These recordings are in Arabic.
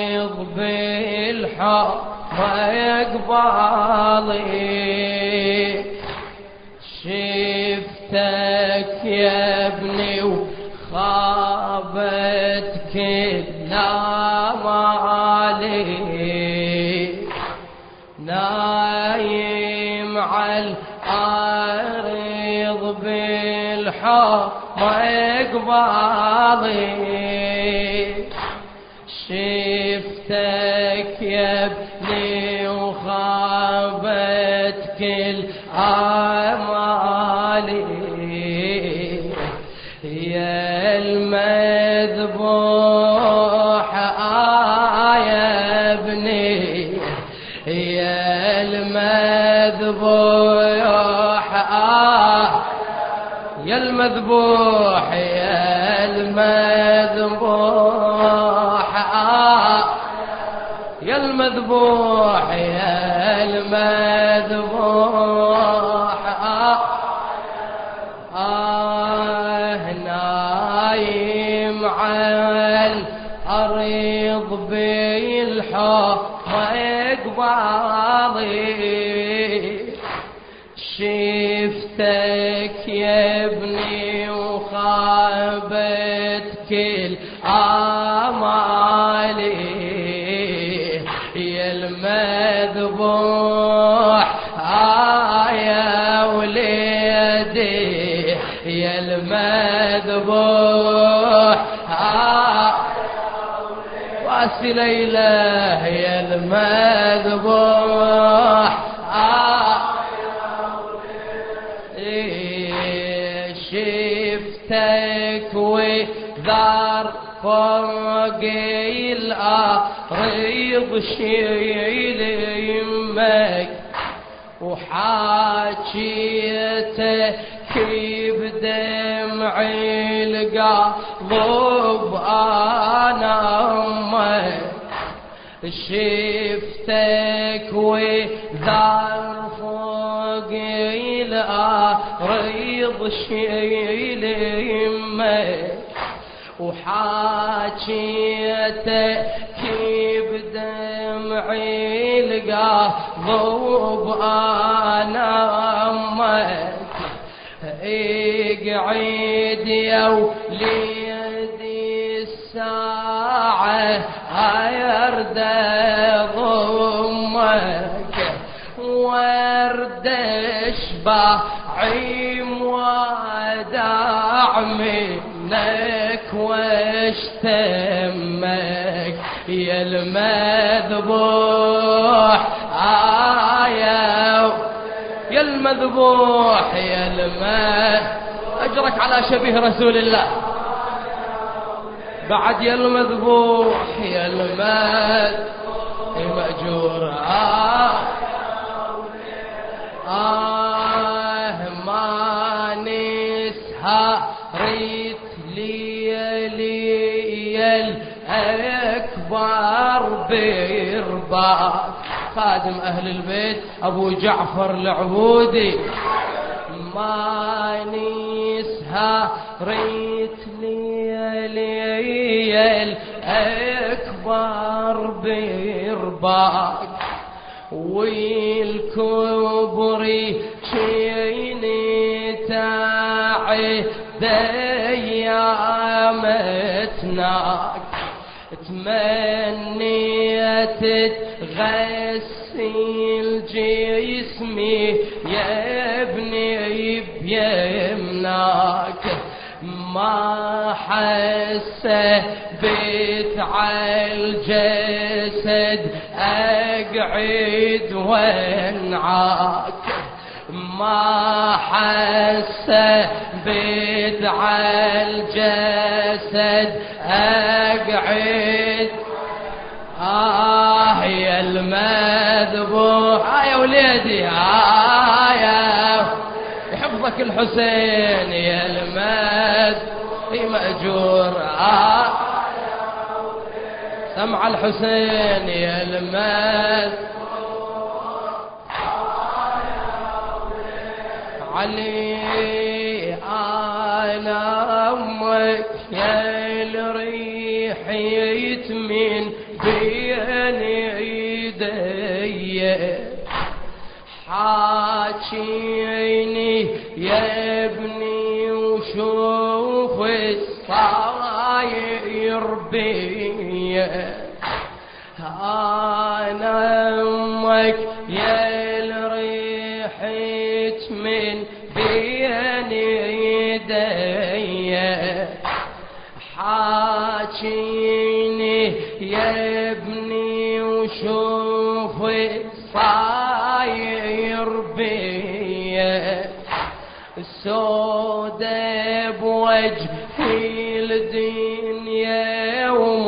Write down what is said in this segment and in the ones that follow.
أريض بالحب قبالي، شفتك يا ابني وخابت كل آمالي، نايم على الأرض بالحب قبالي، شفتك يا ابني وخابت كل آمالي، يا المذبوح يا ابني، يا المذبوح يا المذبوح، يا المذبوح يا المذبوح، يا المذبوح نايم على الأرض بالحب قبالي، شفتك يا ابني وخابت كل آمالي، يا المذبوح يا وليدي، يا المذبوح واسي ليلى، يا المذبوح شفتك وذار فوق الأرض شيل يمك، وحاجيتك بدمعي القلب أنا أمك، شفتك وذار فوق الأرض شيل يمك، وحاجيتك بدمعي القلب أنا أمك، اقعد يا وليدي الساعة أرد ضمك، ورد اشبعي وداع منك واشتمك، يا المذبوح يا المذبوح، يا أجرك على شبيه رسول الله بعد، يا المذبوح يا مأجور ما نسهرت ليالي الأكبر برباك، خادم أهل البيت أبو جعفر العبودي، ما نسهرت ليالي الأكبر برباك، والكبري شيني تعي ديامتناك، تمنيت تغسل جسمي يا ابني بيمناك، ما حسبت عالجسد أقعد وانعاك، ما حسبت عالجسد أقعد يا المذبوح يا وليدي يا يحفظك الحسين، يا مأجور سمع الحسين، يا علي أنا أمك يا الريح حيت من بين ايدي حاجيني يا ابني وشوف الصاير بي انا امك يا الريحت من بين ايدي حاجيني يا ابني وشوف الصاير بي سودة بوجهي الدنيا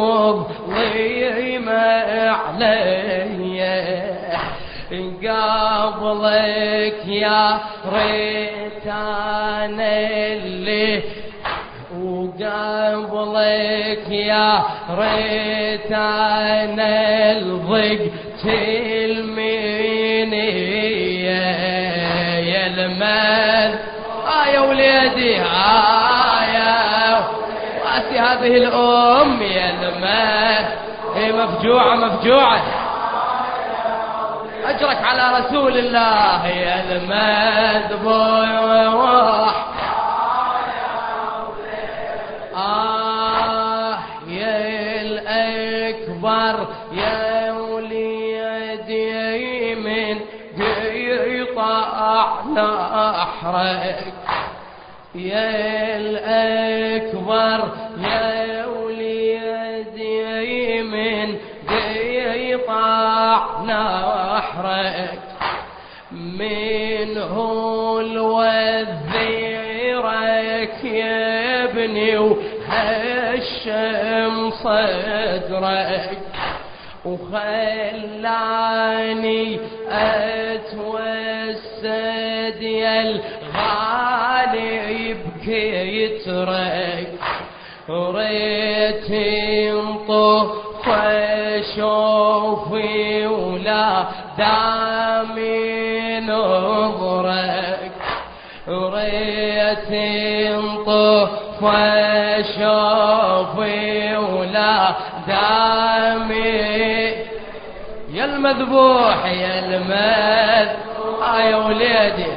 ومظلمة عليا قبلك يا ريت انا اللي وقبلك يا ريت انا الضقت المنية يا المال يا وليدي يا واسي هذه الام يا المال مفجوعة مفجوعة اجرك على رسول الله يا المذبوح يا الأكبر يا وليدي من قطع نحرك يا الأكبر يا وليدي من قطع نحرك منه الوذيرك يا ابني وهشم صدرك وخلاني اتوسد يا الغالي بكترك ريت انطف اشوفي ولا دامي نظرك ريت انطف اشوفي ولا دامي يا المذبوح يا المذبوح يا وليدي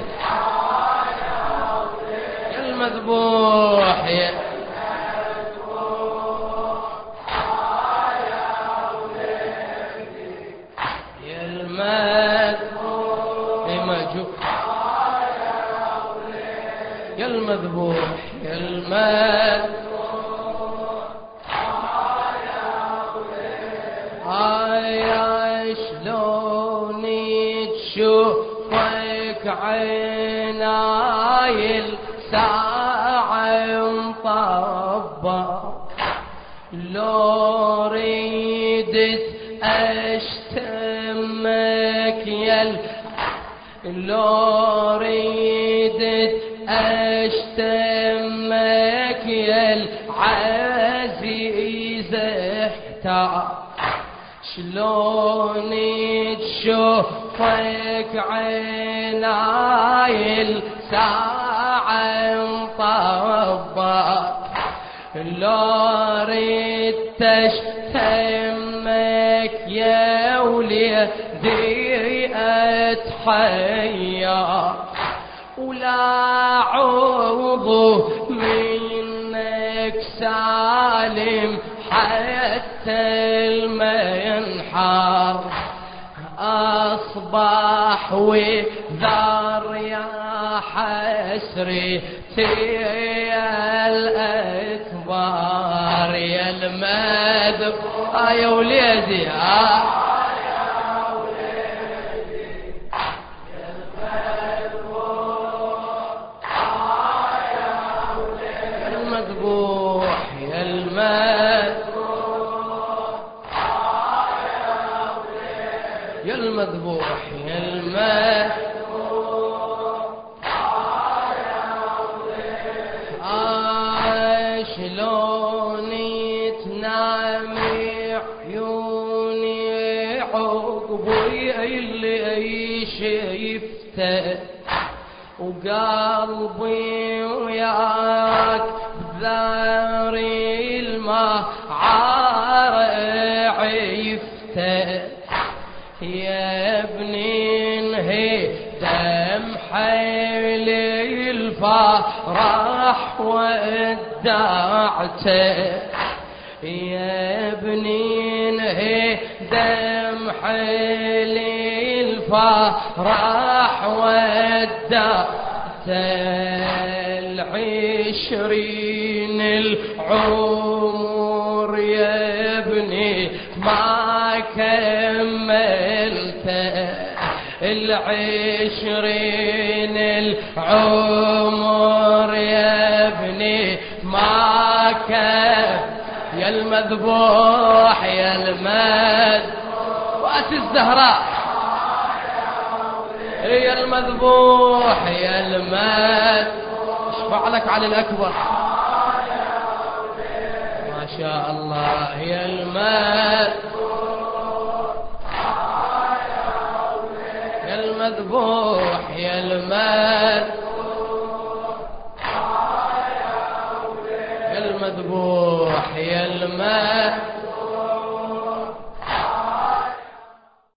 يا المذبوح يا يا المذبوح يا المذبوح يا شلون تشوفك عيناي الساعة مطبة لو ريدت اشتمك يا لو ريدت اشتمك يا العزيز احتار شلون تشوفك عيناي الساعة مطبة لو ريت اشتمك يا وليدي اتحير ولا عوض منك سالم حتى المنحر أصبح وذار يا حسرتي يا الأكبر يا المذبوح يا وليدي يا المذبوح يا المذبوح شلون تنامي عيوني عقبي اللي شفته وقلبي وياك بذاري الماء يفتح يا ابني انهي دمحي الفرح ودعته يا ابني انهي دمحي الفرح ودعته العشرين العمر يا ابني ما كملته العشرين العمر يا ابني ما كملته يا المذبوح يا وقت الزهراء يا المذبوح يا اشفع لك على الأكبر ما شاء الله يا المذبوح يا المذبوح يا